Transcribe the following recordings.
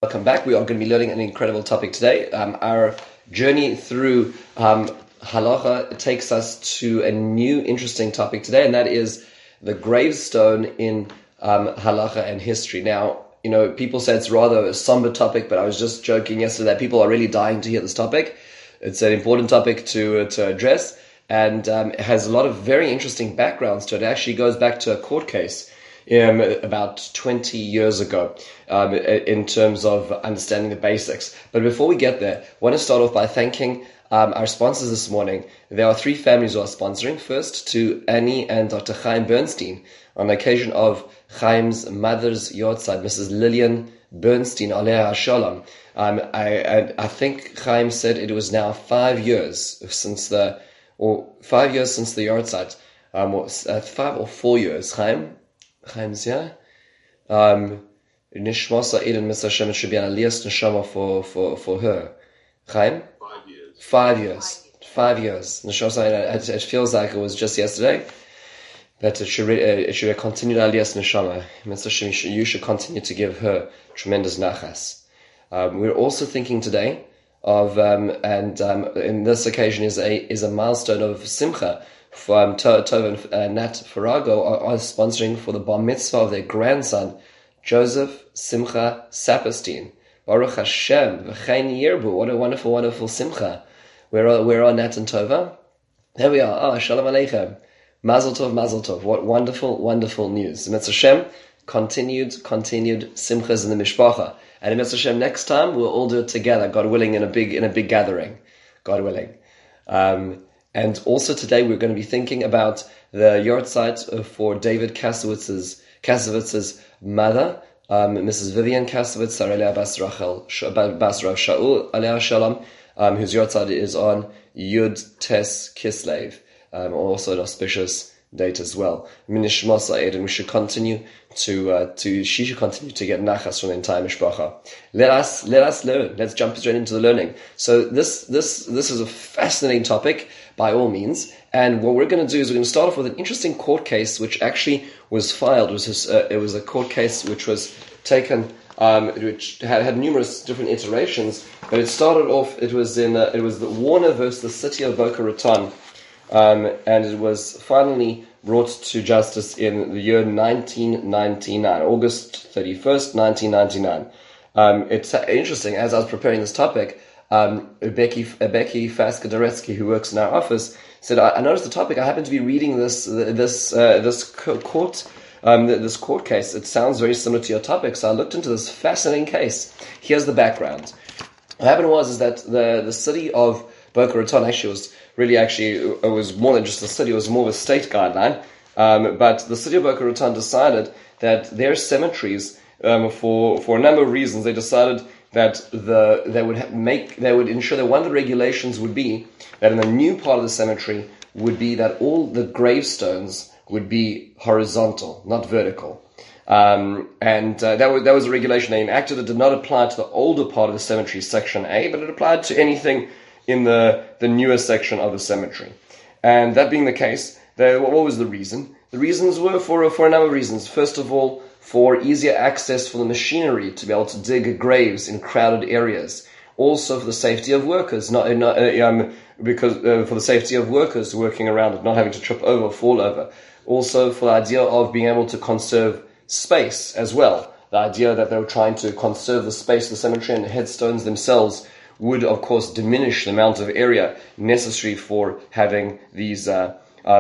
Welcome back. We are going to be learning an incredible topic today. Our journey through halacha takes us to a new interesting topic today, and that is the gravestone in halacha and history. Now, people say it's rather a somber topic, but I was just joking yesterday that people are really dying to hear this topic. It's an important topic to address, and it has a lot of very interesting backgrounds to it. It actually goes back to a court case about 20 years ago, in terms of understanding the basics. But before we get there, I want to start off by thanking our sponsors this morning. There are three families who are sponsoring. First, to Annie and Dr. Chaim Bernstein, on the occasion of Chaim's mother's yahrzeit, Mrs. Lillian Bernstein, Alea Shalom. I think Chaim said it was now 5 years since the yahrzeit. 5 or 4 years, Chaim's, yeah? Nishmasa Eden Mr. Shem, it should be an aliyas neshama for her. Chaim? 5 years. 5 years. 5 years. Nishmasa, it feels like it was just yesterday, but it should be a continued aliyas neshama. Mr. Shem, you should continue to give her tremendous nachas. We're also thinking today of, in this occasion is a milestone of Simcha. Tov and Nat Farago are sponsoring for the bar mitzvah of their grandson, Joseph Simcha Saperstein. Baruch Hashem, v'chein yirbu. What a wonderful, wonderful Simcha. Where are Nat and Tova? There we are. Shalom Aleichem. Mazel Tov, Mazel Tov. What wonderful, wonderful news. Mitzvah Hashem, continued Simchas in the Mishpacha. And in Mitzvah Hashem, next time we'll all do it together, God willing, in a big gathering. God willing. And also today we're going to be thinking about the yahrzeit for David Kasowitz's mother, Mrs. Vivian Kasowitz, Sarelea Bas Rav Shaul, Alea Shalom, whose yahrzeit is on Yud Tes Kislev, also an auspicious date as well. Minishmasa Eden, we should continue she should continue to get nachas from the entire mishpacha. Let us learn. Let's jump straight into the learning. So this is a fascinating topic by all means, and what we're going to do is we're going to start off with an interesting court case which actually was filed. It was a court case which was taken, which had numerous different iterations, but it started off. It was the Warner versus the city of Boca Raton. And it was finally brought to justice in the year 1999, August 31st, 1999. It's interesting, as I was preparing this topic, Becky Faska-Doretsky, who works in our office, said, I noticed the topic, I happen to be reading this court case. It sounds very similar to your topic, so I looked into this fascinating case. Here's the background. What happened was that the city of Boca Raton it was more than just a city, it was more of a state guideline. But the city of Boca Raton decided that their cemeteries, for a number of reasons, they decided that they would ensure that one of the regulations would be that in the new part of the cemetery would be that all the gravestones would be horizontal, not vertical. That was a regulation they enacted. It did not apply to the older part of the cemetery, section A, but it applied to anything in the newer section of the cemetery. And that being the case, what was the reason? The reasons were for a number of reasons. First of all, for easier access for the machinery to be able to dig graves in crowded areas. Also for the safety of workers, for the safety of workers working around it, not having to trip over or fall over. Also for the idea of being able to conserve space as well. The idea that they were trying to conserve the space of the cemetery, and the headstones themselves would, of course, diminish the amount of area necessary for having these on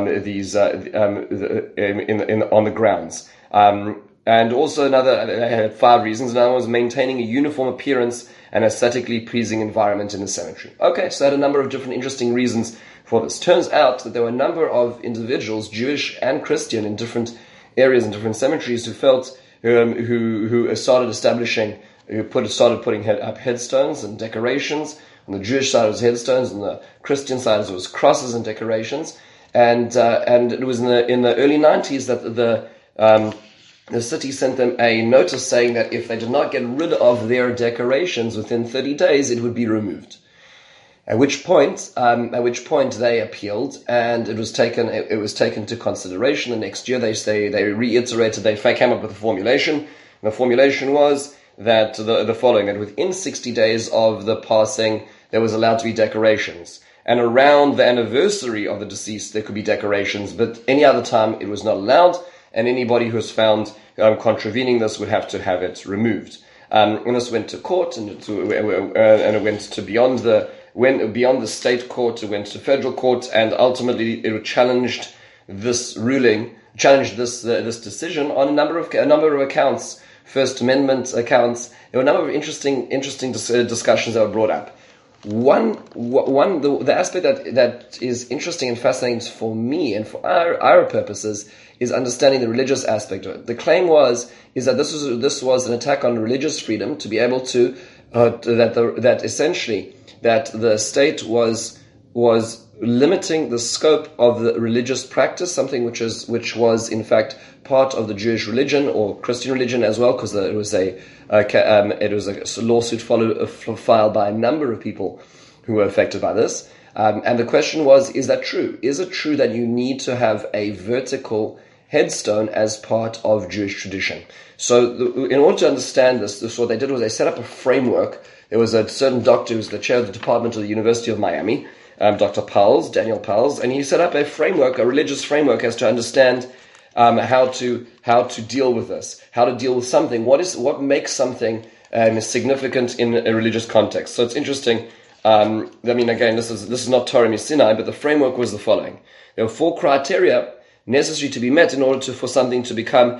the grounds. And also they had 5 reasons. Another one was maintaining a uniform appearance and aesthetically pleasing environment in the cemetery. Okay, so I had a number of different interesting reasons for this. Turns out that there were a number of individuals, Jewish and Christian, in different areas and different cemeteries who started putting up headstones and decorations. On the Jewish side it was headstones, on the Christian side it was crosses and decorations. And it was in the early 90s that the city sent them a notice saying that if they did not get rid of their decorations within 30 days, it would be removed. At which point they appealed, and it was taken to consideration. The next year they reiterated, they came up with a formulation. And the formulation was that the following, that within 60 days of the passing, there was allowed to be decorations. And around the anniversary of the deceased, there could be decorations, but any other time it was not allowed, and anybody who was found contravening this would have to have it removed. And this went to court, and it went to beyond the state court, it went to federal court, and ultimately it challenged this ruling, this decision on a number of accounts, First Amendment accounts. There were a number of interesting discussions that were brought up. The aspect that is interesting and fascinating for me and for our purposes is understanding the religious aspect of it. The claim is that this was an attack on religious freedom, to be able to that essentially that the state was limiting the scope of the religious practice, something which was in fact part of the Jewish religion or Christian religion as well, because it was a lawsuit filed by a number of people who were affected by this. And the question was, is that true? Is it true that you need to have a vertical headstone as part of Jewish tradition? So in order to understand this, what they did was they set up a framework. There was a certain doctor who was the chair of the department of the University of Miami, Dr. Daniel Pals, and he set up a religious framework as to understand how to deal with this, how to deal with something. What makes something significant in a religious context? So it's interesting. Again, this is not Torah Misinai, but the framework was the following: there were 4 criteria necessary to be met in order for something to become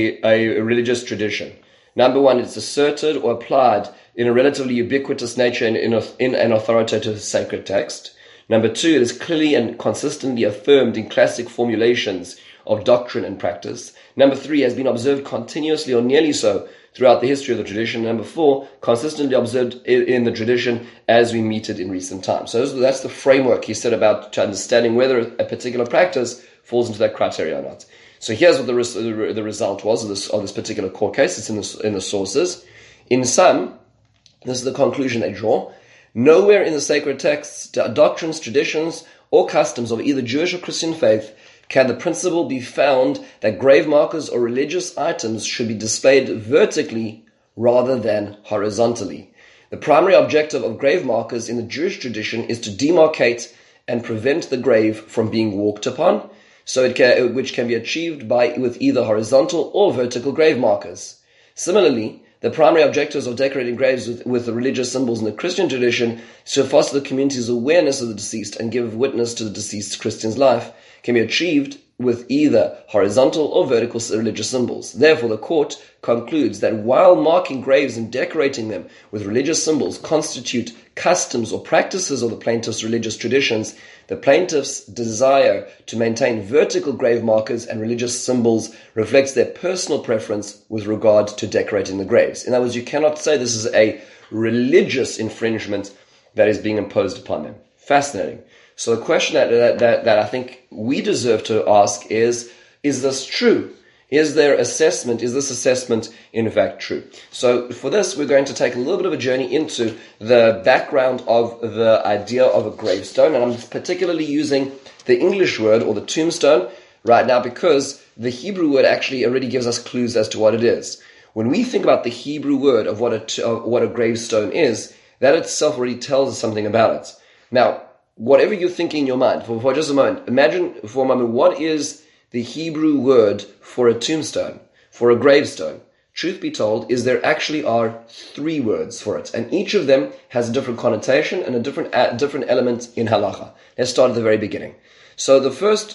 a religious tradition. Number 1, it's asserted or applied in a relatively ubiquitous nature in an authoritative sacred text. Number 2, it is clearly and consistently affirmed in classic formulations of doctrine and practice. Number 3, has been observed continuously or nearly so throughout the history of the tradition. Number 4, consistently observed in the tradition as we meet it in recent times. So that's the framework he said about to understanding whether a particular practice falls into that criteria or not. So here's what the result was of this particular court case. It's in the sources. In sum, this is the conclusion they draw: nowhere in the sacred texts, doctrines, traditions, or customs of either Jewish or Christian faith can the principle be found that grave markers or religious items should be displayed vertically rather than horizontally. The primary objective of grave markers in the Jewish tradition is to demarcate and prevent the grave from being walked upon, which can be achieved with either horizontal or vertical grave markers. Similarly, the primary objectives of decorating graves with the religious symbols in the Christian tradition is to foster the community's awareness of the deceased and give witness to the deceased Christian's life, can be achieved with either horizontal or vertical religious symbols. Therefore, the court concludes that while marking graves and decorating them with religious symbols constitute customs or practices of the plaintiff's religious traditions, the plaintiff's desire to maintain vertical grave markers and religious symbols reflects their personal preference with regard to decorating the graves. In other words, you cannot say this is a religious infringement that is being imposed upon them. Fascinating. So the question that I think we deserve to ask is this true? Is this assessment in fact true? So for this, we're going to take a little bit of a journey into the background of the idea of a gravestone, and I'm particularly using the English word, or the tombstone, right now because the Hebrew word actually already gives us clues as to what it is. When we think about the Hebrew word of what a gravestone is, that itself already tells us something about it. Now, whatever you're thinking in your mind, for just a moment, imagine for a moment, what is the Hebrew word for a tombstone, for a gravestone? Truth be told, there actually are 3 words for it, and each of them has a different connotation and a different element in halacha. Let's start at the very beginning. So the first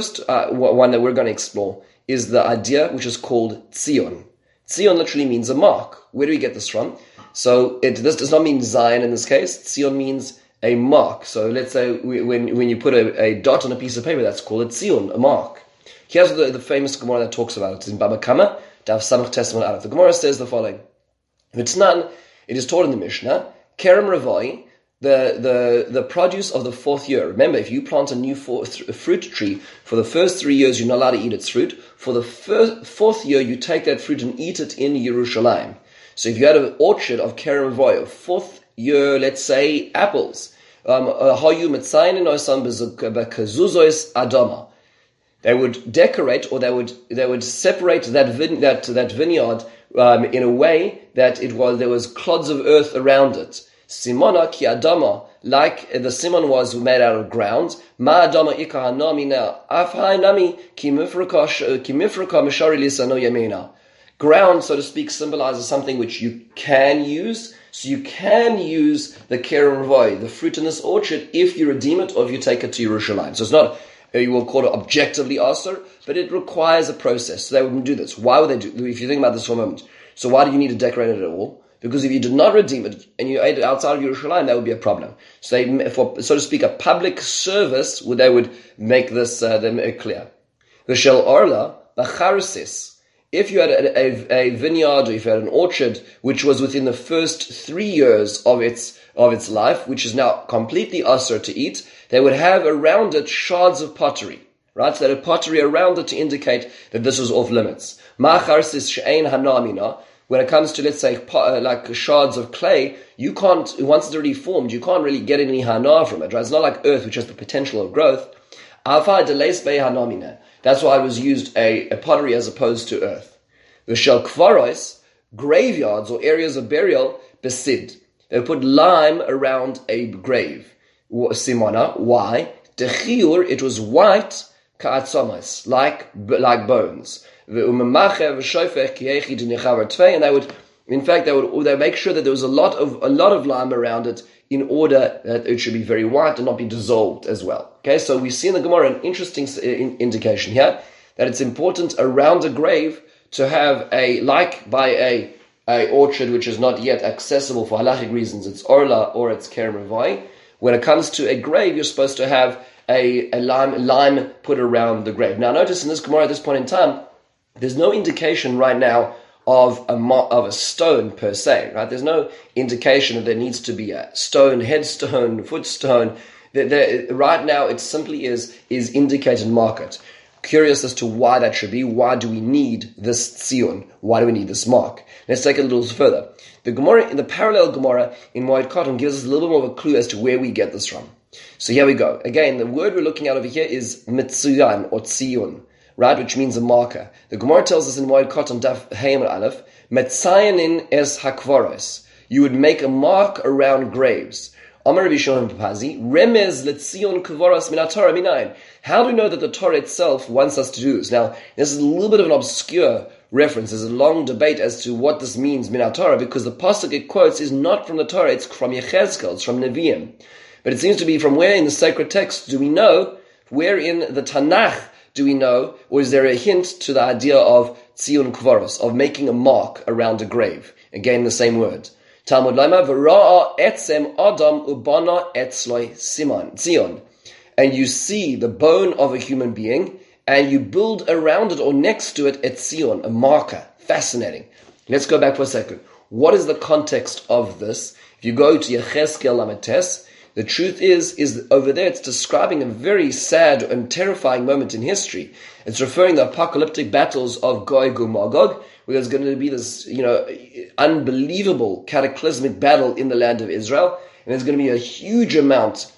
one that we're going to explore is the idea which is called tzion. Tzion literally means a mark. Where do we get this from? So this does not mean Zion in this case. Tzion means a mark. So let's say when you put a dot on a piece of paper, that's called a tzion, a mark. Here's the famous Gemara that talks about it. It's in Baba Kama, Daf Samach Testament Aleph. The Gemara says the following: V'tznan, it is taught in the Mishnah, Kerem Ravai, the produce of the 4th year. Remember, if you plant a new fruit tree, for the first 3 years you're not allowed to eat its fruit. For the 4th year you take that fruit and eat it in Yerushalayim. So if you had an orchard of Kerem Ravai, of 4th year, let's say, apples, they would decorate, or they would separate that vineyard in a way that there was clods of earth around it. Simona ki adama, like the simon was made out of ground. Ma adama ika hanami now. Afhai nami ki mifraka mishari lisano yamina. Ground, so to speak, symbolizes something which you can use. So you can use the Kerem Revoi, the fruit in this orchard, if you redeem it or if you take it to Yerushalayim. So it's not, you will call it objectively asur, but it requires a process. So they wouldn't do this. Why would they do, if you think about this for a moment? So why do you need to decorate it at all? Because if you did not redeem it and you ate it outside of Yerushalayim, that would be a problem. So they, for, so to speak, a public service, they would make this clear. The Shel Orla, the Charisis. If you had a vineyard or if you had an orchard which was within the first 3 years of its life, which is now completely asur to eat, they would have around it shards of pottery, right? So they had pottery around it to indicate that this was off limits. Ma'charsis she'ein hanamina. When it comes to, let's say, like shards of clay, you can't, once it's already formed, you can't really get any hana from it, right? It's not like earth, which has the potential of growth. That's why it was used a pottery as opposed to earth. The shel kvaros, graveyards or areas of burial, besid. They put lime around a grave. Simona, why? Dechiur, it was white, ka'atzomas, like bones. And they would, in fact, they would make sure that there was a lot of lime around it in order that it should be very white and not be dissolved as well. Okay, so we see in the Gemara an interesting indication here that it's important around a grave to have a orchard which is not yet accessible for halachic reasons. It's orla or it's kerem revai. When it comes to a grave, you're supposed to have a lime put around the grave. Now, notice in this Gemara at this point in time, there's no indication right now of a stone per se, right? There's no indication that there needs to be a stone, headstone, footstone. Right now, it simply is indicated market. Curious as to why that should be. Why do we need this tzion? Why do we need this mark? Let's take it a little further. The Gemara, in the parallel Gemara in Moed Katan, gives us a little bit more of a clue as to where we get this from. So here we go. Again, the word we're looking at over here is mitzuyan or tzion, right, which means a marker. The Gemara tells us in Moed Katan Daf Hayim Aleph, metzayanin es hakvaros. You would make a mark around graves. Amar Rabbi Shimon Papazi, remez letzion kvaros min haTorah minayin. How do we know that the Torah itself wants us to do this? Now, this is a little bit of an obscure reference. There's a long debate as to what this means min haTorah, because the pasuk it quotes is not from the Torah, it's from Yechezkel, it's from Nevi'im. But it seems to be from where in the sacred text do we know, where in the Tanakh do we know, or is there a hint to the idea of tzion kvaros, of making a mark around a grave? Again, the same word. Talmud Laima, v'ra'a etzem adam ubana etzloi siman, tzion. And you see the bone of a human being, and you build around it or next to it a tzion, a marker. Fascinating. Let's go back for a second. What is the context of this? If you go to Yechezkel Lametes, the truth is over there it's describing a very sad and terrifying moment in history. It's referring to the apocalyptic battles of Gog and Magog, where there's going to be this, unbelievable cataclysmic battle in the land of Israel, and there's going to be a huge amount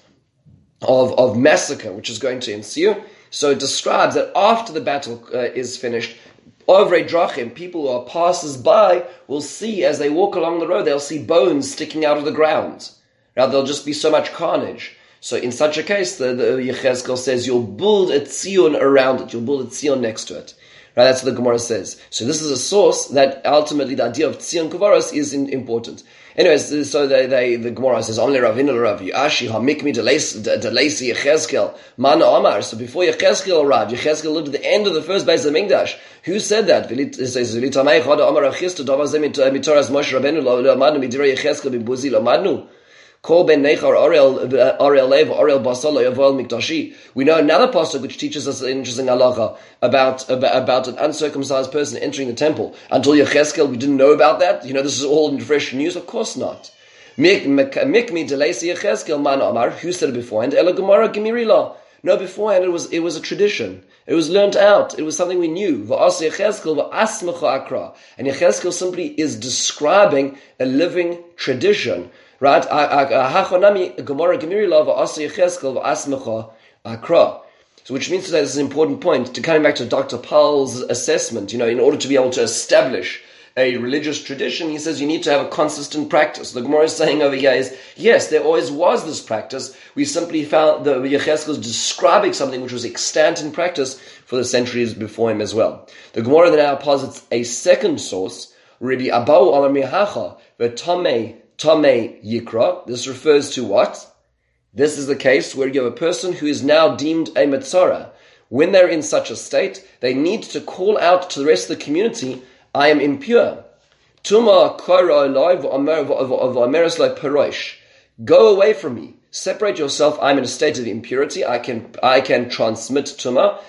of massacre which is going to ensue. So it describes that after the battle is finished, Ovrei Drachim, people who are passers-by, will see as they walk along the road, they'll see bones sticking out of the ground. Now there'll just be so much carnage. So in such a case, the Yechezkel says, you'll build a tzion around it. You'll build a tzion next to it. Right? That's what the Gemara says. So this is a source that ultimately the idea of tzion kavaros is important. Anyways, so the Gemara says, Amle Ravina Rav Yashi Hamikmi Delasi Yechezkel Mana Amar. So before Yechezkel arrived, Yechezkel lived at the end of the first base of Mikdash. Who said that? It says, V'litamei Chada Amar Achista Davazem Mitoras Moshe Rabbeinu Lo Amadnu Midira Yechezkel B'Buzi Lo Amadnu. Kol ben Nechar Ariel Lev Ariel Basalo Yavoel Mikdashi. We know another pasuk which teaches us an interesting halacha about an uncircumcised person entering the temple. Until Yechezkel, we didn't know about that. This is all in fresh news. Of course not. Mikmi Delesi Yechezkel Man Amar. Who said it beforehand? Ela Gemara Gemirila. No, beforehand it was a tradition. It was learnt out. It was something we knew. Va'as Yechezkel va'asmecha akra. And Yechezkel simply is describing a living tradition. Right? Hachonami Gemara Gemirila va'asa Yechezkel va'asmecha akra. So which means to say this is an important point, to coming back to Dr. Powell's assessment, in order to be able to establish a religious tradition. He says you need to have a consistent practice. The Gemara is saying over here is, yes, there always was this practice. We simply found that Yechezkel is describing something which was extant in practice for the centuries before him as well. The Gemara then now posits a second source, Rabbi Abau Amar Mihacha, V'tamei Yikra. This refers to what? This is the case where you have a person who is now deemed a Metzora. When they're in such a state, they need to call out to the rest of the community, I am impure. Tuma Go away from me. Separate yourself. I'm in a state of impurity. I can transmit tuma.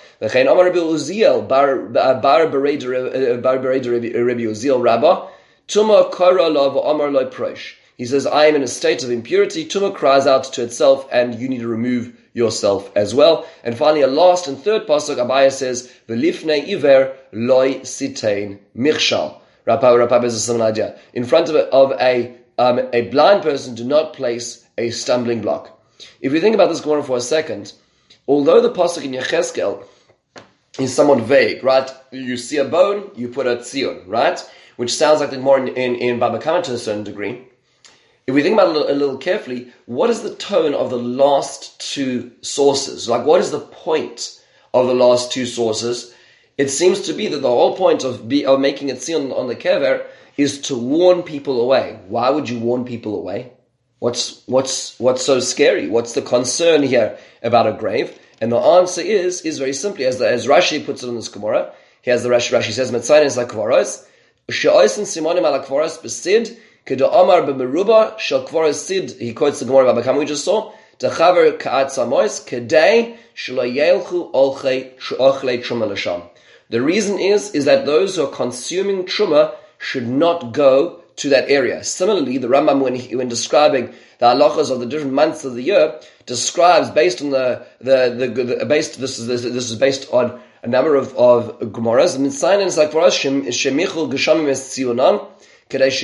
He says, I am in a state of impurity. Tuma cries out to itself, and you need to remove yourself as well. And finally, a last and third pasuk, Abaya says, "V'lifnei iver loy sitein michshal." Rapab is a similar idea. In front of a blind person, do not place a stumbling block. If you think about this Gemara for a second, although the pasuk in Yechezkel is somewhat vague, right? You see a bone, you put a tzion, right? Which sounds like the Gemara in Baba Kama to a certain degree. If we think about it a little carefully, what is the tone of the last two sources? Like, what is the point of the last two sources? It seems to be that the whole point of making a tzion on the kever is to warn people away. Why would you warn people away? What's so scary? What's the concern here about a grave? And the answer is very simply, as Rashi puts it in this Gemara. Here's the Rashi says, "Metzayin is like kvaros, she'oisen simonim ala kvaros besid." Kedo Amar b'meruba shel kvaros sid. He quotes the Gemara Baba Kama we just saw. Techaver ka'at samois kedei shelo yelchu ochlei truma l'sham. The reason is that those who are consuming truma should not go to that area. Similarly, the Rambam, when describing the halachas of the different months of the year, describes based on this is based on a number of Gemaras. Mitzayin is like for us shemichul geshamim es tzionan. Why is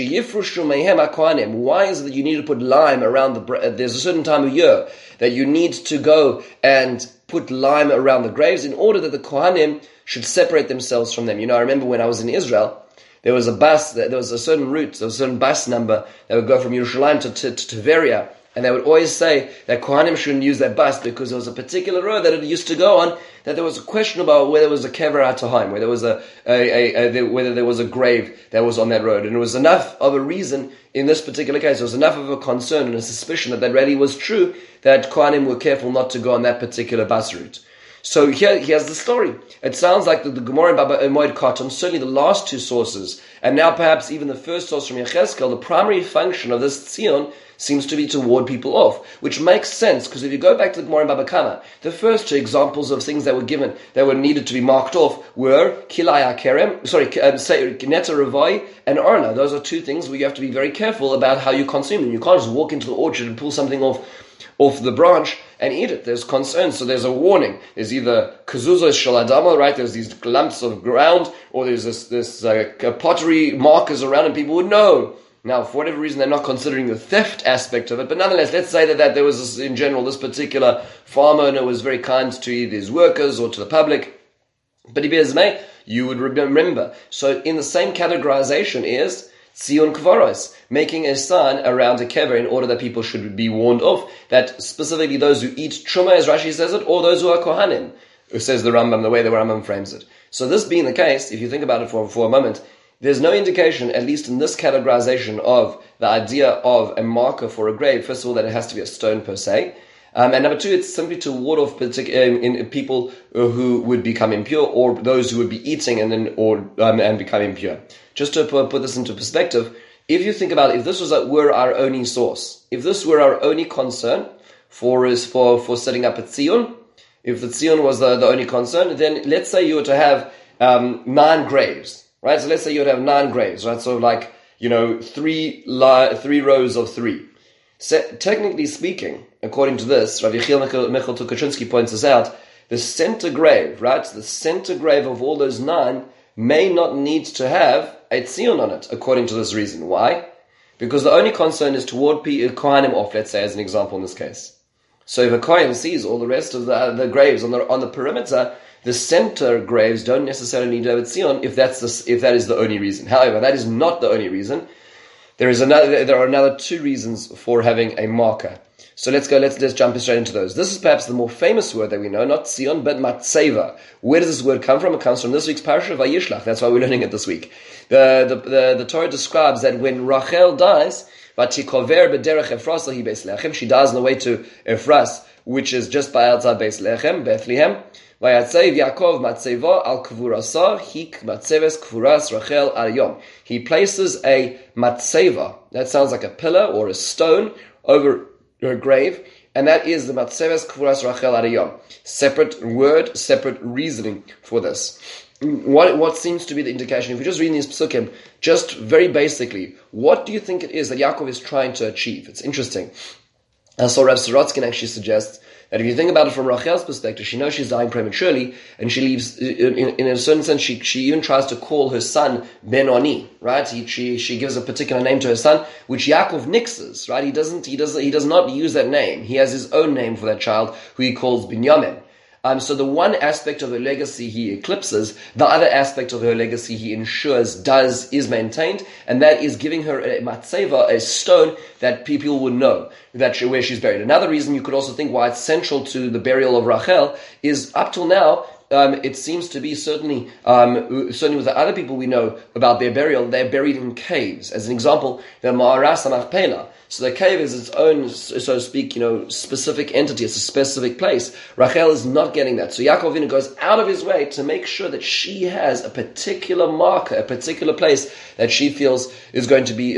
it that you need to put lime around there's a certain time of year that you need to go and put lime around the graves in order that the Kohanim should separate themselves from them. I remember when I was in Israel, there was a certain route, there was a certain bus number that would go from Yerushalayim to Tveria, and they would always say that Kohanim shouldn't use that bus because there was a particular road that it used to go on, that there was a question about whether there was a kever atahaim, whether there was whether there was a grave that was on that road. And it was enough of a reason, in this particular case, it was enough of a concern and a suspicion that really was true, that Kohanim were careful not to go on that particular bus route. So here's the story. It sounds like the Gemara in Baba Moed Katan, certainly the last two sources, and now perhaps even the first source from Yechezkel, the primary function of this tzion seems to be to ward people off, which makes sense, because if you go back to the Gemara in Baba Kama, the first two examples of things that were given, that were needed to be marked off, were Kilai HaKerem, Neta Ravai, and Arna. Those are two things where you have to be very careful about how you consume them. You can't just walk into the orchard and pull something off the branch and eat it. There's concern, so there's a warning. There's either kazuzos shaladama, right? There's these lumps of ground, or there's this pottery markers around, and people would know. Now, for whatever reason, they're not considering the theft aspect of it, but nonetheless, let's say that there was in general, this particular farm owner was very kind to either his workers or to the public. But you would remember. So, in the same categorization is Tzion Kvaros, making a sign around a kever in order that people should be warned off, that specifically those who eat truma, as Rashi says it, or those who are kohanim, who says the Rambam, the way the Rambam frames it. So this being the case, if you think about it for a moment, there's no indication, at least in this categorization of the idea of a marker for a grave, first of all, that it has to be a stone per se, and number two, it's simply to ward off people who would become impure, or those who would be eating and become impure. Just to put this into perspective, if you think about it, if this were our only source, if this were our only concern for setting up a tzion, if the tzion was the only concern, then let's say you were to have 9 graves, right? So let's say you would have 9 graves, right? So like, 3 rows of 3. So, technically speaking, according to this, Rav Yechiel Michal Tukachinsky points this out, the center grave, right? The center grave of all those 9 may not need to have a tzion on it, according to this reason. Why? Because the only concern is to ward Kohanim off, let's say, as an example in this case. So if a Kohen sees all the rest of the graves on the perimeter, the center graves don't necessarily need to have a tzion if that is the only reason. However, that is not the only reason. There are another two reasons for having a marker. So let's jump straight into those. This is perhaps the more famous word that we know, not tzion, but matzeva. Where does this word come from? It comes from this week's parasha of Vayishlach. That's why we're learning it this week. The Torah describes that when Rachel dies, she dies on the way to Ephras, which is just by outside Bethlehem. Vayatzev Yaakov matzeva al kvurasa hik matzeves kvuras Rachel al yom. He places a matzeva, that sounds like a pillar or a stone, over her grave, and that is the matzeves kvuras Rachel al yom. Separate word, separate reasoning for this. What seems to be the indication? If we just read these psukim, just very basically, what do you think it is that Yaakov is trying to achieve? It's interesting. So Rav Sorotzkin actually suggests that if you think about it from Rachel's perspective, she knows she's dying prematurely, and she leaves, in a certain sense, she even tries to call her son Ben-Oni, right? She gives a particular name to her son, which Yaakov nixes, right? He does not use that name. He has his own name for that child, who he calls Binyamin. So the one aspect of her legacy he eclipses, the other aspect of her legacy he ensures is maintained, and that is giving her a matzeva, a stone that people would know where she's buried. Another reason you could also think why it's central to the burial of Rachel is up till now, it seems to be certainly with the other people we know about their burial, they're buried in caves. As an example, the Ma'aras HaMachpelah. So the cave is its own, so to speak, specific entity. It's a specific place. Rachel is not getting that. So Yaakov Avinu goes out of his way to make sure that she has a particular marker, a particular place that she feels is going to be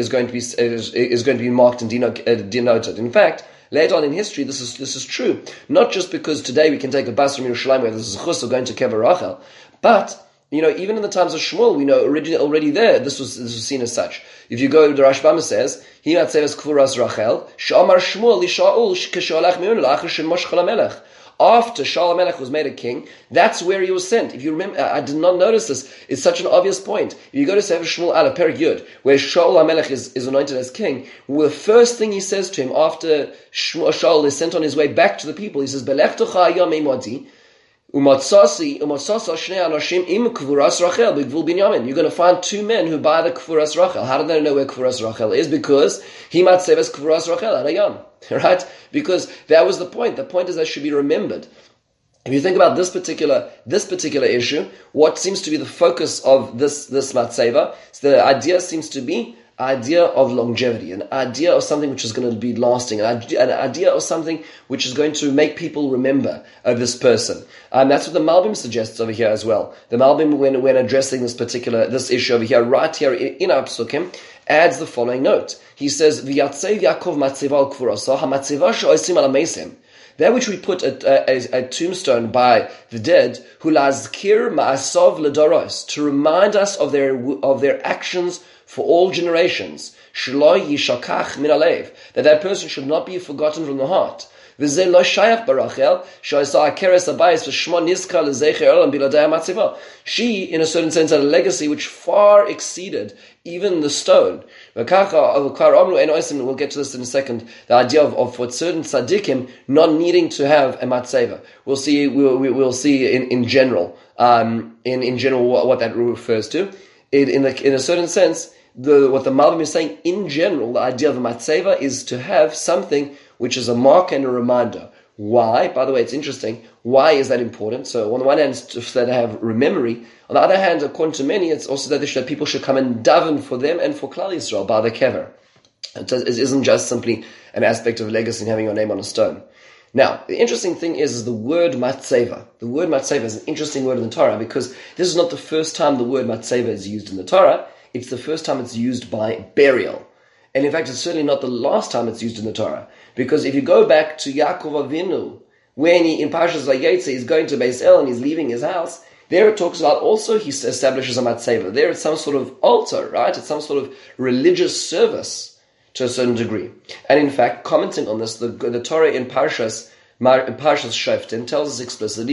marked and denoted. In fact, later on in history, this is true. Not just because today we can take a bus from Yerushalayim where there's a chus of going to Kever Rachel, but even in the times of Shmuel, we know already there this was seen as such. If you go, the Rashbam says, "Hi matzeves kvuras Rachel, she'amar Shmuel li Shaul k'she'alach me'unu la'achar she'moshech HaMelech." After Shaul HaMelech was made a king, that's where he was sent. If you remember, I did not notice this. It's such an obvious point. If you go to Sefer Shmuel Aleph, Perek Yud, where Shaul HaMelech is anointed as king, the first thing he says to him after Shaul is sent on his way back to the people, he says, "Belech tocha hayom imodi, umatzasa shnei anoshim im kvuras Rachel b'gvul Binyamin." You're going to find two men who buy the kvuras Rachel. How do they know where kvuras Rachel is? Because he matzeves kvuras Rachel adayam. Right? Because that was the point. The point is that should be remembered. If you think about this particular issue, what seems to be the focus of this matzeva, so the idea seems to be idea of longevity, an idea of something which is going to be lasting, an idea of something which is going to make people remember this person. That's what the Malbim suggests over here as well. The Malbim, when addressing this issue over here, right here in our psukim, adds the following note. He says, "V'yatzev Yaakov matzeva al kvurasa hamatzeva she'osim al hamesim." That which we put a tombstone by the dead, hu lazkir ma'asov ledoros, to remind us of their actions for all generations. Shelo yishakach min alev, that person should not be forgotten from the heart. V'zeh lo shayach barachel, she'osa akeres abayis v'shmo nizkar lezecher olam biladei hamatzeva. She, in a certain sense, had a legacy which far exceeded even the stone. We'll get to this in a second. The idea of for certain tzaddikim not needing to have a matzeva. We'll see in general, in general what that refers to. In a certain sense, what the Malbim is saying in general, the idea of a matzeva is to have something which is a mark and a reminder. Why? By the way, it's interesting. Why is that important? So on the one hand, it's that they have memory. On the other hand, according to many, it's also that people should come and daven for them and for Klal Yisrael by the kever. It isn't just simply an aspect of legacy and having your name on a stone. Now, the interesting thing is the word matzeva. The word matzeva is an interesting word in the Torah because this is not the first time the word matzeva is used in the Torah. It's the first time it's used by burial. And in fact, it's certainly not the last time it's used in the Torah. Because if you go back to Yaakov Avinu, when in Parshas Vayetze he's going to Beis El and he's leaving his house, there it talks about also he establishes a matzeva. There it's some sort of altar, right? It's some sort of religious service to a certain degree. And in fact, commenting on this, the Torah in Parshas Shoftim tells us explicitly,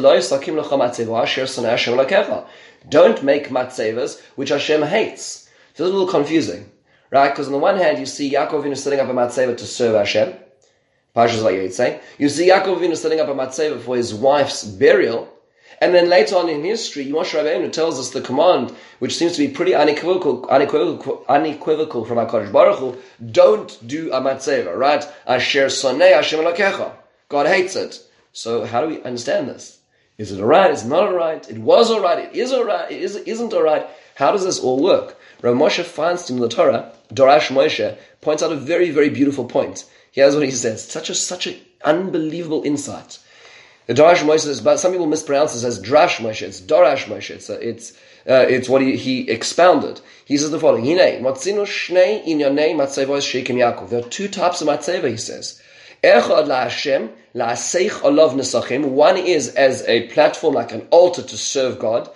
don't make matzevas which Hashem hates. So it's a little confusing. Right, because on the one hand, you see Yaakov Avinu setting up a matzeva to serve Hashem. Parshas Vayetze. You see Yaakov Avinu setting up a matzeva for his wife's burial. And then later on in history, Moshe Rabbeinu tells us the command, which seems to be pretty unequivocal from HaKadosh Baruch Hu, don't do a matzeva, right? Asher sonei Hashem Elokecha. God hates it. So how do we understand this? Is it alright? Is it not alright? It was alright. It is alright. It isn't alright. How does this all work? Rav Moshe Feinstein in the Torah, Dorash Moshe, points out a very, very beautiful point. Here's what he says. Such an unbelievable insight. The Dorash Moshe says, but some people mispronounce it as Drash Moshe. It's Dorash Moshe. It's what he expounded. He says the following. There are two types of matzeva, he says. One is as a platform, like an altar to serve God.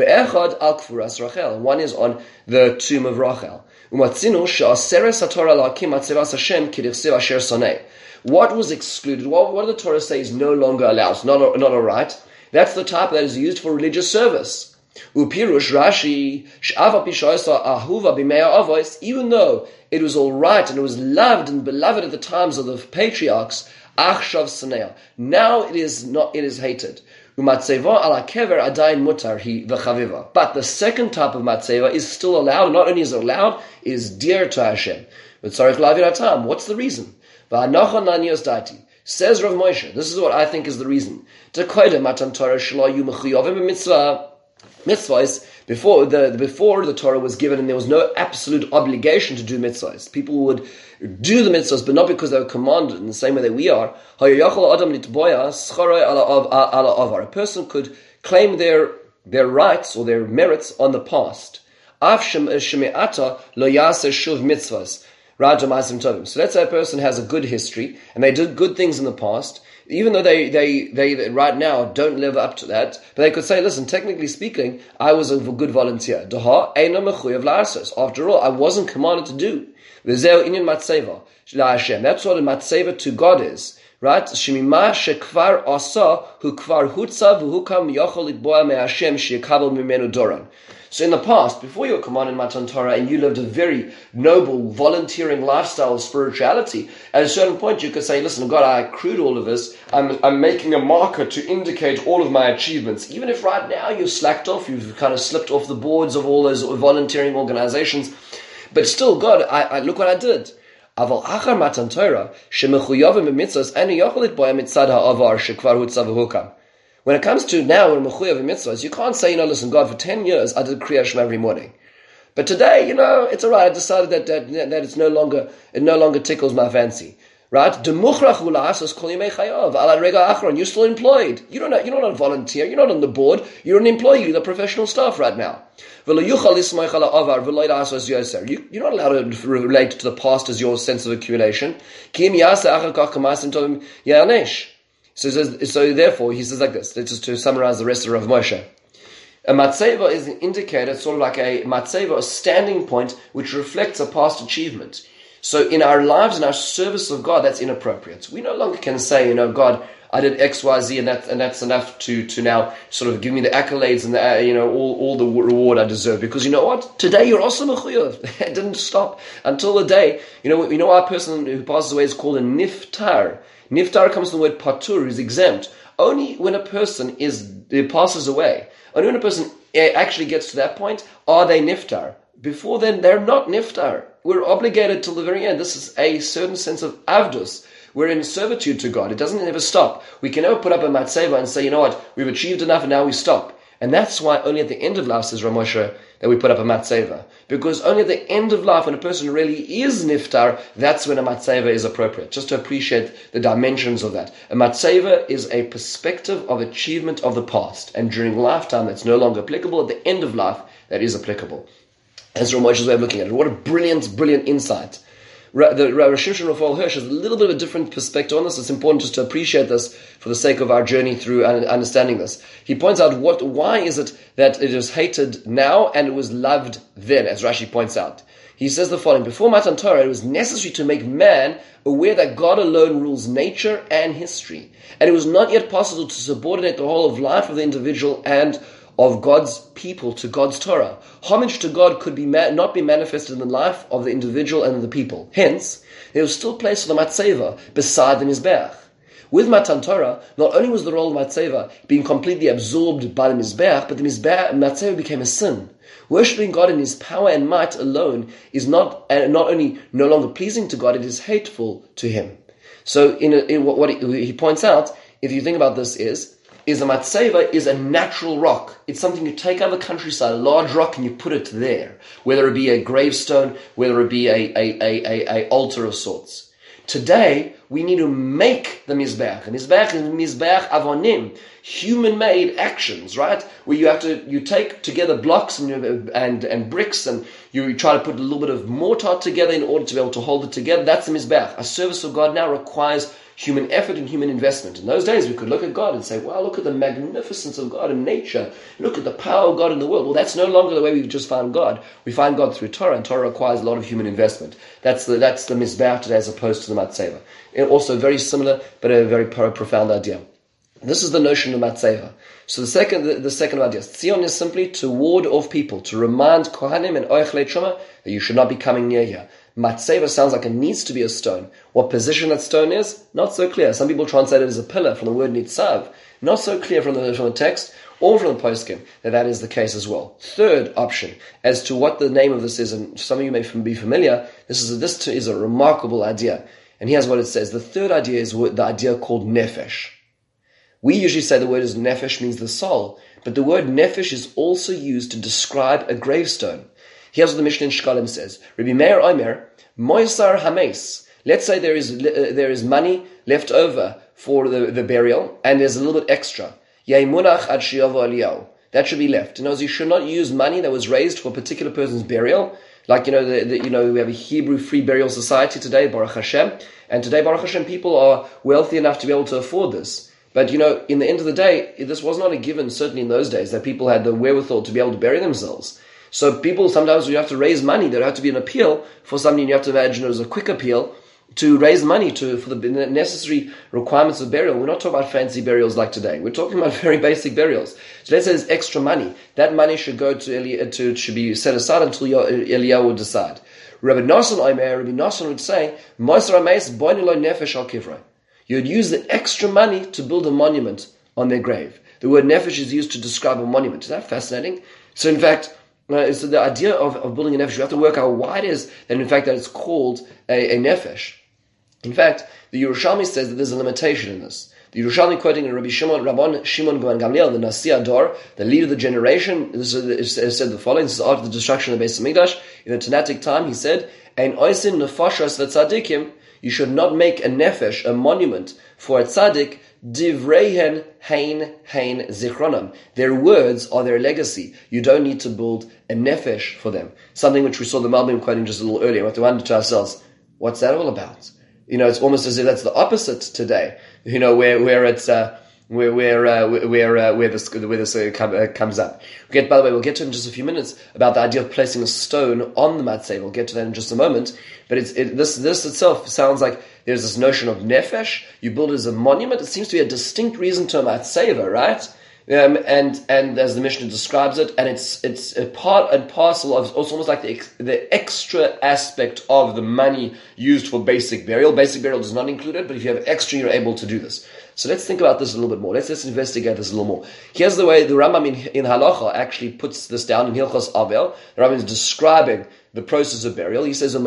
One is on the tomb of Rachel. What was excluded? What did the Torah say is no longer allowed, not alright? That's the type that is used for religious service. Upirush Rashi, even though it was alright and it was loved and beloved at the times of the patriarchs, now it is not, it is hated. But the second type of matzeva is still allowed. Not only is it allowed, it is dear to Hashem. What's the reason? Says Rav Moshe, this is what I think is the reason. Mitzvahs, before the Torah was given and there was no absolute obligation to do mitzvahs. People would do the mitzvahs, but not because they were commanded in the same way that we are. A person could claim their rights or their merits on the past. So let's say a person has a good history and they did good things in the past, even though they right now don't live up to that, but they could say, listen, technically speaking, I was a good volunteer. After all, I wasn't commanded to do. That's what a matzeva to God is. Right? So in the past, before you were commanded Matan Torah and you lived a very noble, volunteering lifestyle of spirituality, at a certain point you could say, listen, God, I accrued all of this. I'm making a marker to indicate all of my achievements. Even if right now you've slacked off, you've kind of slipped off the boards of all those volunteering organizations. But still, God, I look what I did. Aval achar Matan Torah, shemechuyavim b'mitzvos, anu yochel litboya mitzad ha'avar shekvar hutzav v'hukam. When it comes to now, when mechuyav mitzvahs, you can't say, listen, God, for 10 years I did Kriya Shema every morning. But today, it's alright, I decided that it no longer tickles my fancy. Right? You're still employed. You're not a volunteer, you're not on the board, you're an employee, you're the professional staff right now. You're not allowed to relate to the past as your sense of accumulation. So therefore, he says like this. Let's just to summarize the rest of Rav Moshe. A matzeva is an indicator, sort of like a matzeva, a standing point which reflects a past achievement. So in our lives, in our service of God, that's inappropriate. We no longer can say, God, I did X, Y, Z, and that's enough to now sort of give me the accolades and the, all the reward I deserve. Because you know what? Today you're also mechuyev. It didn't stop until the day. Our person who passes away is called a niftar. Niftar comes from the word patur, is exempt. Only when a person passes away, only when a person actually gets to that point, are they niftar. Before then, they're not niftar. We're obligated till the very end. This is a certain sense of avdus. We're in servitude to God. It doesn't ever stop. We can never put up a matzeva and say, you know what, we've achieved enough and now we stop. And that's why only at the end of life, says Rav Moshe, that we put up a matzeva. Because only at the end of life, when a person really is niftar, that's when a matzeva is appropriate. Just to appreciate the dimensions of that. A matzeva is a perspective of achievement of the past. And during lifetime, that's no longer applicable. At the end of life, that is applicable. That's Rav Moshe's way of looking at it. What a brilliant, brilliant insight. The Rosh Shimshon Raphael Hirsch has a little bit of a different perspective on this. It's important just to appreciate this for the sake of our journey through understanding this. He points out why is it that it is hated now and it was loved then, as Rashi points out. He says the following: before Matan Torah, it was necessary to make man aware that God alone rules nature and history, and it was not yet possible to subordinate the whole of life of the individual and of God's people to God's Torah. Homage to God could not be manifested in the life of the individual and the people. Hence, there was still place for the matzeva beside the Mizbeach. with Matan Torah, not only was the role of Matzeva being completely absorbed by the Mizbeach, but the Matzeva became a sin. Worshipping God in His power and might alone is not only no longer pleasing to God, it is hateful to Him. So, what he points out, if you think about this, is a matzeva is a natural rock. It's something you take out of the countryside, a large rock, and you put it there. Whether it be a gravestone, whether it be a altar of sorts. Today, we need to make the Mizbeach. The Mizbeach is Mizbeach Avonim, human-made actions, right? Where you take together blocks and bricks, and you try to put a little bit of mortar together in order to be able to hold it together. That's the Mizbeach. A service of God now requires human effort and human investment. In those days, we could look at God and say, wow, look at the magnificence of God in nature. Look at the power of God in the world. Well, that's no longer the way we've just found God. We find God through Torah, and Torah requires a lot of human investment. That's the Mizbeach today as opposed to the Matzeva. Also very similar, but a very profound idea. This is the notion of Matzeva. So the second idea, Tzion is simply to ward off people, to remind Kohanim and Oichlei Truma that you should not be coming near here. Matzeva sounds like it needs to be a stone. What position that stone is, not so clear. Some people translate it as a pillar from the word nitzav. Not so clear from the text or from the poskim that is the case as well. Third option as to what the name of this is, and some of you may be familiar. This is a remarkable idea, and here's what it says. The third idea is the idea called nefesh. We usually say the word is nefesh means the soul, but the word nefesh is also used to describe a gravestone. Here's what the Mishnah in Shkalim says. Rabbi Meir Omer, Moisar Hames. Let's say there is money left over for the burial, and there's a little bit extra. Yaimunach ad shiavo Eliyahu. That should be left. In other words, you should not use money that was raised for a particular person's burial. Like, we have a Hebrew Free Burial Society today, Baruch Hashem. And today, Baruch Hashem, people are wealthy enough to be able to afford this. But, in the end of the day, this was not a given, certainly in those days, that people had the wherewithal to be able to bury themselves. So people, sometimes you have to raise money. There have to be an appeal for something. You have to imagine it was a quick appeal to raise money for the necessary requirements of burial. We're not talking about fancy burials like today. We're talking about very basic burials. So let's say there's extra money. That money should go should be set aside until Eliyahu would decide. Rabbi Nassan would say, you would use the extra money to build a monument on their grave. The word nefesh is used to describe a monument. Is that fascinating? So in fact, so the idea of building a nefesh, you have to work out why it is that in fact that it's called a nefesh. In fact, the Yerushalmi says that there's a limitation in this. The Yerushalmi, quoting Rabban Shimon ben Gamliel, the Nasi Ador, the leader of the generation, said the following. This is after the destruction of the Beis Hamikdash. In the Tanaitic time, he said, "Ein oisin nefashos letzadikim." You should not make a nefesh, a monument for a tzaddik. Divrehen hein zichronam. Their words are their legacy. You don't need to build a nefesh for them. Something which we saw the Malbim quoting just a little earlier. We have to wonder to ourselves, what's that all about? It's almost as if that's the opposite today. Where it's where this comes up. By the way, we'll get to it in just a few minutes about the idea of placing a stone on the matzeh. We'll get to that in just a moment. But this itself sounds like there's this notion of nefesh. You build it as a monument. It seems to be a distinct reason to a matzeva, right? And as the Mishnah describes it, and it's a part and parcel of, it's almost like the extra aspect of the money used for basic burial. Basic burial does not include it, but if you have extra, you're able to do this. So let's think about this a little bit more. Let's investigate this a little more. Here's the way the Rambam in Halacha actually puts this down in Hilchos Avel. The Rambam is describing the process of burial. He says,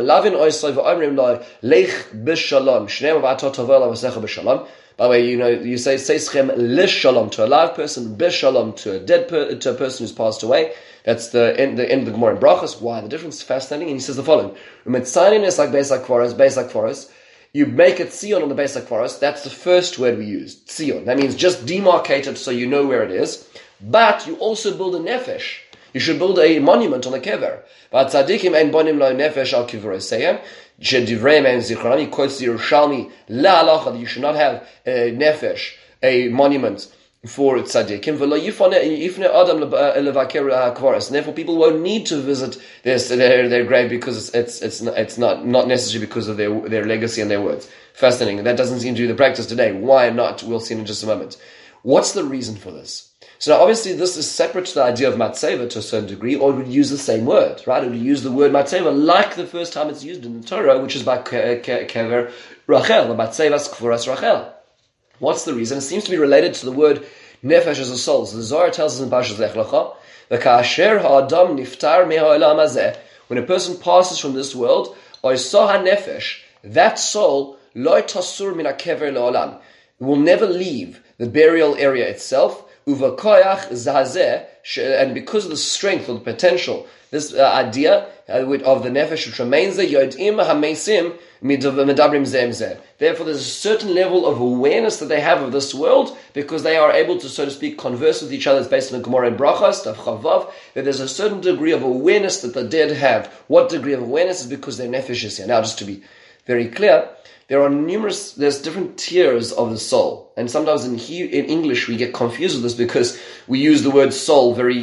by the way, you say Seischem Lishalom to a live person, Bishalom to a dead to a person who's passed away. That's the end of the Gemara in Brachos. Why? The difference is fascinating. And he says the following: Umetzayin is like Beis HaKvaros. You make a tzion on the Beis HaKvaros. That's the first word we use, tzion. That means just demarcate it so you know where it is. But you also build a nefesh. You should build a monument on the kever. But tzadikim ein bonim lo nefesh al kivroseim. Shedivrei ein zichronam. He quotes the Yerushalmi la halacha that you should not have a nefesh, a monument for tzadikim. V'lo yifne adam levaker hakvaros. Therefore, people won't need to visit their grave because it's not necessary because of their legacy and their words. Fascinating. That doesn't seem to be the practice today. Why not? We'll see in just a moment. What's the reason for this? So now obviously this is separate to the idea of matzeva to a certain degree, or it would use the same word, right? It would use the word matzeva like the first time it's used in the Torah, which is by kever Rachel, the matzevas kfuras Rachel. What's the reason? It seems to be related to the word nefesh as a soul. So the Zohar tells us in Parshas Lech Lecha, "V'ka'asher ha'adam niftar me'ha'olam hazeh." When a person passes from this world, oisah ha'nefesh, that soul lo tasur min ha'kever le'olam, will never leave the burial area itself. Uvakoyach zahazeh, and because of the strength or the potential, this idea of the nefesh which remains there, yodim hamesim medabrim zemzeh. Therefore, there's a certain level of awareness that they have of this world because they are able to, so to speak, converse with each other. It's based on the Gemara in Brachos, Daf Chavav, that there's a certain degree of awareness that the dead have. What degree of awareness is because their nefesh is here. Now, just to be very clear, there's different tiers of the soul, and sometimes in English we get confused with this because we use the word soul very,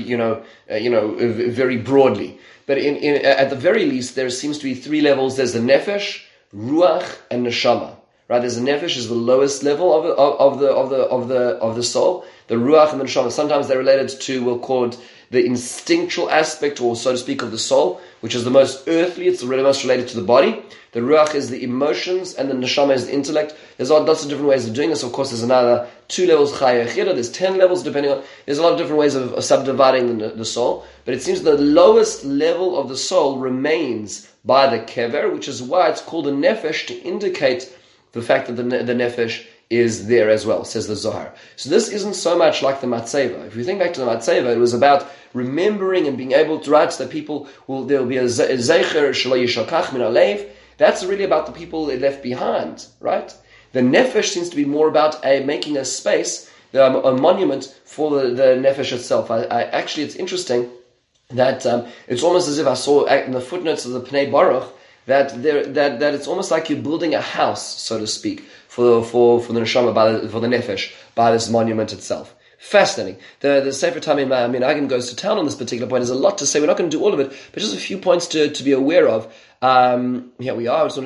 very broadly. But at the very least, there seems to be three levels. There's the nefesh, ruach, and neshama. Right? There's the nefesh is the lowest level of the soul. The ruach and the neshama. Sometimes they're related to, we'll call it the instinctual aspect, or so to speak, of the soul, which is the most earthly. It's the most related to the body. The ruach is the emotions, and the neshama is the intellect. There's lots of different ways of doing this. Of course, there's another 2 levels, chaya chira. There's 10 levels, depending on. There's a lot of different ways of subdividing the soul. But it seems the lowest level of the soul remains by the kever, which is why it's called a nefesh, to indicate the fact that the nefesh is there as well, says the Zohar. So this isn't so much like the Matzeva. If you think back to the Matzeva, it was about remembering and being able to write that people there will be a zeicher shelo yishakach min alev. That's really about the people they left behind, right? The nefesh seems to be more about making a space, a monument for the nefesh itself. Actually, it's interesting that it's almost as if I saw in the footnotes of the Pnei Baruch that it's almost like you're building a house, so to speak, for the neshama, for the nefesh, by this monument itself. Fascinating. The Sefer Tamim Minhagim goes to town on this particular point. There's a lot to say. We're not going to do all of it, but just a few points to be aware of. Here we are.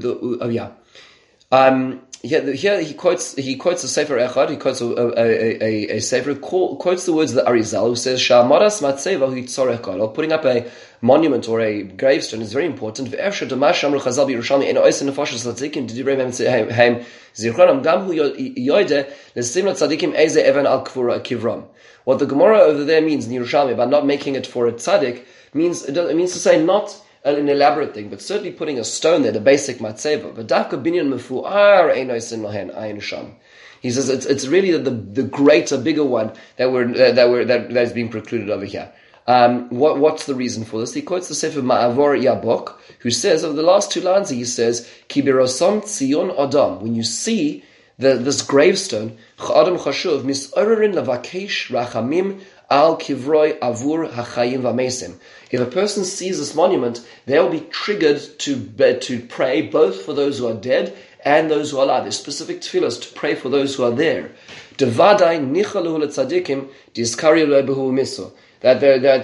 Here he quotes the Sefer Echad. He quotes a Sefer, quotes the words of the Arizal, who says, "Sha'amaras matzeva hu yitzorech gadol." Putting up a monument or a gravestone is very important. Ve'efshar damash amru Chazal b'Yerushalmi eno oisen nefashos tzadikim didivrei heim zichronam gam hu yoyde lesim tzadikim eze even al kivram. What the Gemara over there means in Yerushalmi about not making it for a tzaddik means to say not an elaborate thing, but certainly putting a stone there, the basic matzeva. But dafka binyan mefu'ar ein oisen lohen ein sham. He says it's really the greater, bigger one that is being precluded over here. What's the reason for this? He quotes the Sefer Ma'avor Yabok, who says, over the last 2 lines, he says, Ki birosam tzion adam. When you see this gravestone, Cha'adam chashuv mis'orerin lavakesh rachamim al kivroi avur hachayim v'mesim. If a person sees this monument, they will be triggered to pray both for those who are dead and those who are alive. There's specific tefillos to pray for those who are there. Devadai nichalu letzadikim diskari lebehu miso. That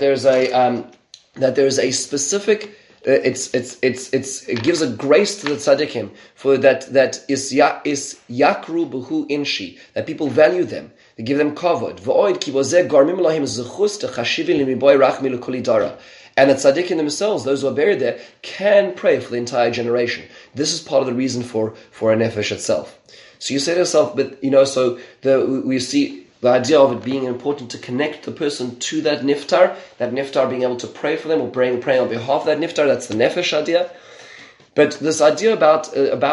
there is a specific. It gives a grace to the tzaddikim for that is yakru b'hu inshi, that people value them. They give them kavod. V'oid ki bozeh garmim lahim zechus techashivin limiboy rachmi l'kol idara. And the tzaddikim themselves, those who are buried there, can pray for the entire generation. This is part of the reason for a nefesh itself. So you say to yourself, but we see the idea of it being important to connect the person to that niftar being able to pray for them or pray on behalf of that niftar. That's the nefesh idea. But this idea about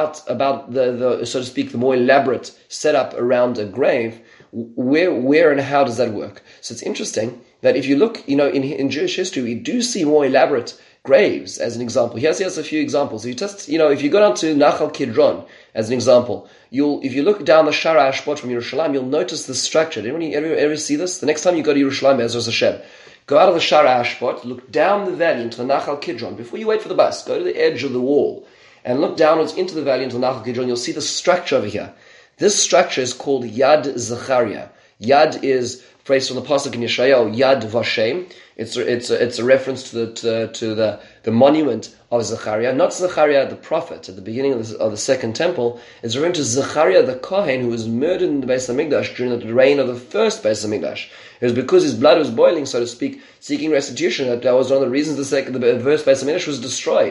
the so to speak the more elaborate setup around a grave, where and how does that work? So it's interesting that if you look, in Jewish history, we do see more elaborate graves as an example. Here's a few examples. If you go down to Nachal Kidron as an example, if you look down the Shara Ashpot from Yerushalayim, you'll notice the structure. Did anyone ever see this? The next time you go to Yerushalayim, Be'ezras Hashem, go out of the Shara Ashpot, look down the valley into the Nachal Kidron. Before you wait for the bus, go to the edge of the wall and look downwards into the valley into the Nachal Kidron. You'll see the structure over here. This structure is called Yad Zechariah. Yad is phrased from the pasuk in Yeshayahu, Yad Vashem. It's a reference to the monument of Zechariah, not Zechariah the prophet at the beginning of the second temple. It's referring to Zechariah the Kohen, who was murdered in the Beis Hamikdash during the reign of the first Beis Hamikdash. It was because his blood was boiling, so to speak, seeking restitution. That was one of the reasons the first Beis Hamikdash was destroyed.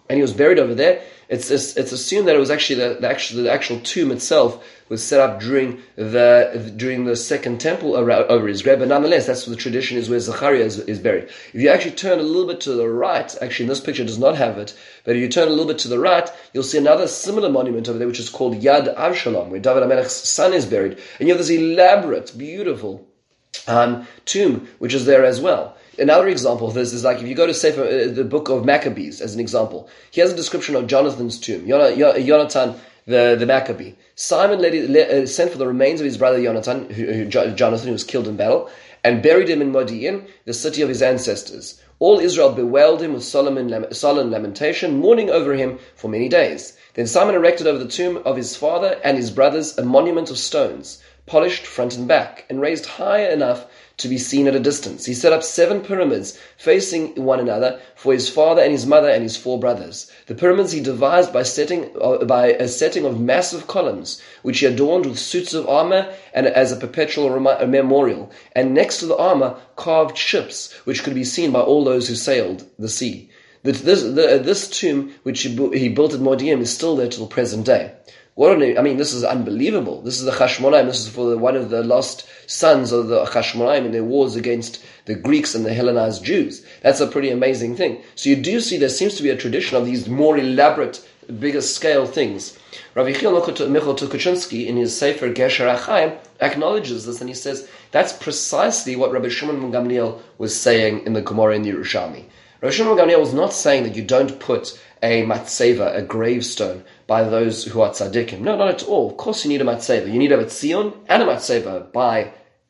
and he was buried over there. It's assumed that it was actually the actual tomb itself was set up during the second temple over his grave, but nonetheless, that's what the tradition is where Zechariah is buried. If you actually turn a little bit to the right, actually in this picture it does not have it, but if you turn a little bit to the right, you'll see another similar monument over there, which is called Yad Avshalom, where David HaMelech's son is buried, and you have this elaborate, beautiful tomb which is there as well. Another example of this is like if you go to Sefer, the book of Maccabees as an example. He has a description of Jonathan's tomb, Jonathan the Maccabee. Simon sent for the remains of his brother Jonathan, who was killed in battle, and buried him in Modi'in, the city of his ancestors. All Israel bewailed him with solemn lamentation, mourning over him for many days. Then Simon erected over the tomb of his father and his brothers a monument of stones, polished front and back, and raised high enough to be seen at a distance. He set up 7 pyramids facing one another for his father and his mother and his 4 brothers. The pyramids he devised by a setting of massive columns, which he adorned with suits of armor and as a perpetual memorial. And next to the armor, carved ships, which could be seen by all those who sailed the sea. This tomb, which he built at Modi'in, is still there till present day. This is unbelievable. This is the Chashmonaim. This is for one of the lost sons of the Chashmonaim in their wars against the Greeks and the Hellenized Jews. That's a pretty amazing thing. So you do see there seems to be a tradition of these more elaborate, bigger scale things. Rav Yechiel Michal Tukachinsky in his Sefer Gesher HaChaim acknowledges this, and he says that's precisely what Rabbi Shimon ben Gamliel was saying in the Gemara in the Yerushalmi. Rabbi Shimon ben Gamliel was not saying that you don't put a matzeva, a gravestone, by those who are tzaddikim. No, not at all. Of course you need a matzeva. You need a tzion and a matzeva by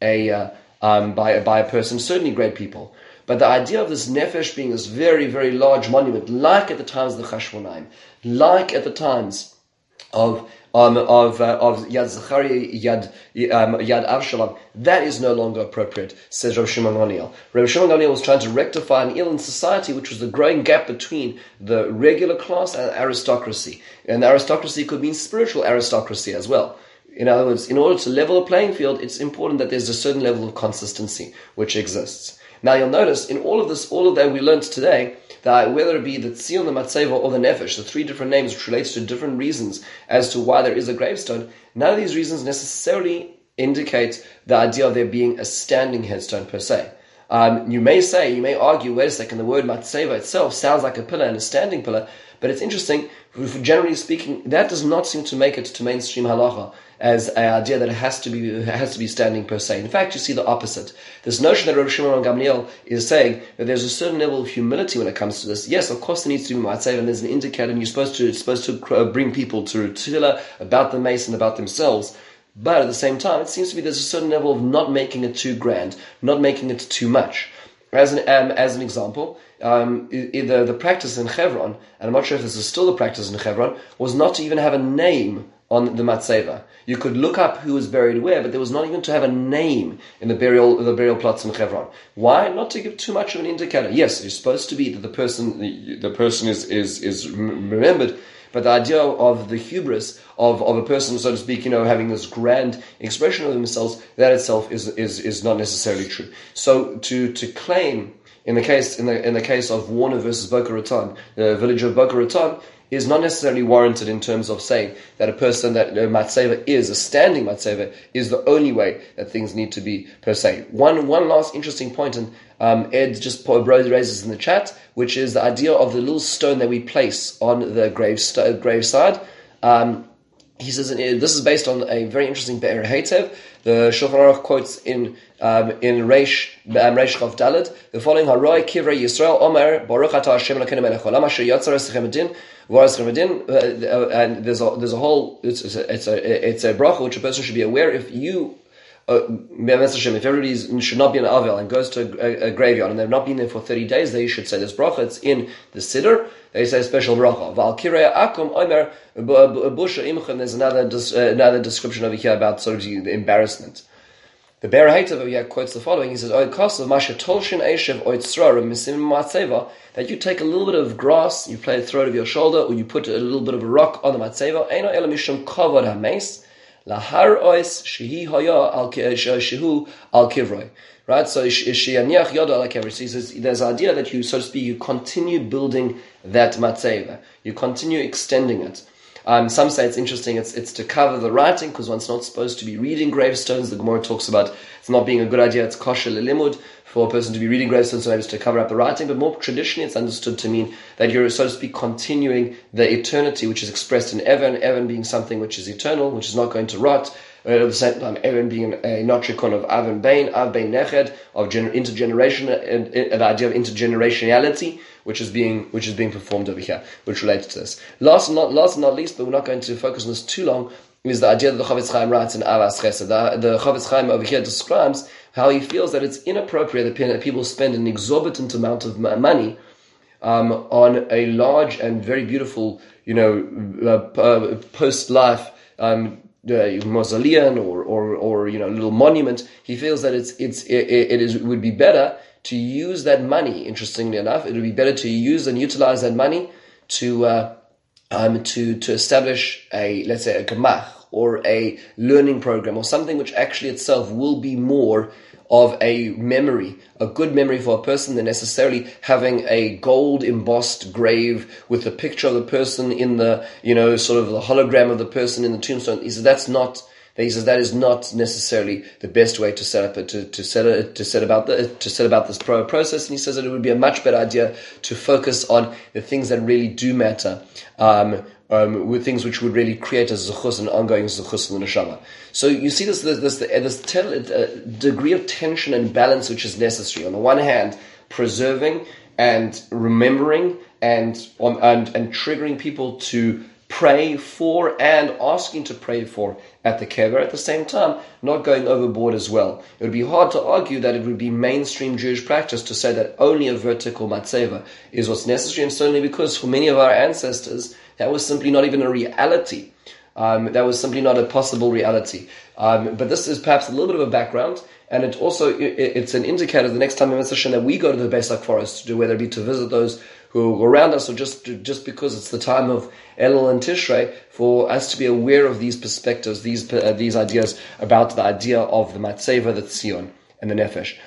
a person, certainly great people. But the idea of this nefesh being this very, very large monument, like at the times of the Chashmonaim, like at the times of Yad Zechariah, Yad Avshalom, that is no longer appropriate, says Rav Shimon Gamliel. Rav Shimon Gamliel was trying to rectify an ill in society, which was the growing gap between the regular class and aristocracy. And the aristocracy could mean spiritual aristocracy as well. In other words, in order to level the playing field, it's important that there's a certain level of consistency which exists. Now you'll notice in all of that we learned today, that whether it be the Tzion, the Matzeva, or the Nefesh, the 3 different names which relates to different reasons as to why there is a gravestone, none of these reasons necessarily indicate the idea of there being a standing headstone per se. You may argue, wait a second, the word Matzeva itself sounds like a pillar and a standing pillar, but it's interesting, generally speaking, that does not seem to make it to mainstream halacha as an idea that it has to be standing per se. In fact, you see the opposite. This notion that Rav Shimon Gamliel is saying that there's a certain level of humility when it comes to this. Yes, of course there needs to be matzeva, and there's an indicator, and you're supposed to bring people to tefillah about the mace and about themselves. But at the same time, it seems to be there's a certain level of not making it too grand, not making it too much. As an example, the practice in Hebron, and I'm not sure if this is still the practice in Hebron, was not to even have a name on the matzeva. You could look up who was buried where, but there was not even to have a name in the burial plots in Hebron. Why? Not to give too much of an indicator. Yes, it's supposed to be that the person is remembered, but the idea of the hubris of a person, so to speak, having this grand expression of themselves, that itself is not necessarily true. So to claim in the case of Warner versus Boca Raton, the village of Boca Raton, is not necessarily warranted in terms of saying that a person that matzeva is, a standing matzeva, is the only way that things need to be per se. One last interesting point, and Ed just raises in the chat, which is the idea of the little stone that we place on the graveside. He says this is based on a very interesting Be'er Heitev. The Shulchan Aruch quotes in Reish Chav Daled the following: Haroi Kivrei Yisrael Omer Baruch Atah Hashem Elokeinu Melech Haolam Asher Yotzar Esechem Edin V'Aras Edin. And there's a whole it's a bracha which a person should be aware. If everybody should not be in Avel and goes to a graveyard and they've not been there for 30 days, they should say this bracha. It's in the Siddur. They say a special bracha. Val Kirei Akum Omer Busha Imchem. There's another description over here about sort of the embarrassment. The Be'er Heitev over here quotes the following. He says, that you take a little bit of grass, you throw it over your shoulder, or you put a little bit of a rock on the matzeva. Eino ela mishum kavod hameis lahar ois shehi haya al shehu al kivroi. right? So Sheyaniach Yoda like every. So he says there's an idea that you, so to speak, you continue building that matzeva, you continue extending it. Some say it's interesting, it's to cover the writing, because one's not supposed to be reading gravestones. The Gemara talks about it's not being a good idea, it's kosher lelimud, for a person to be reading gravestones, so maybe it's to cover up the writing, but more traditionally it's understood to mean that you're, so to speak, continuing the eternity which is expressed in Evan being something which is eternal, which is not going to rot. At the same time, Evan being a notricon of Av Bein Neched, of intergeneration, an idea of intergenerationality, which is being performed over here, which relates to this. Last and not least, but we're not going to focus on this too long, is the idea that the Chavetz Chaim writes in Avas Chesed. The Chavetz Chaim over here describes how he feels that it's inappropriate that people spend an exorbitant amount of money on a large and very beautiful, post-life mausoleum or little monument. He feels that it would be better to use that money. Interestingly enough, it would be better to use and utilize that money to establish let's say a gemach or a learning program or something which actually itself will be more of a memory, a good memory for a person, than necessarily having a gold embossed grave with a picture of the person in the, sort of the hologram of the person in the tombstone. He says that is not necessarily the best way to set about this process. And he says that it would be a much better idea to focus on the things that really do matter, with things which would really create a zuchus, an ongoing zuchus in the neshama. So you see this degree of tension and balance which is necessary. On the one hand, preserving and remembering and triggering people to pray for and asking to pray for at the kever, at the same time not going overboard as well. It would be hard to argue that it would be mainstream Jewish practice to say that only a vertical matzeva is what's necessary, and certainly because for many of our ancestors that was simply not even a reality. That was simply not a possible reality. But this is perhaps a little bit of a background, and it's an indicator the next time that we go to the Beis HaKfaros, whether it be to visit those who are around us or just because it's the time of Elul and Tishrei, for us to be aware of these perspectives, these ideas about the idea of the Matzeva, the Tzion, and the Nefesh.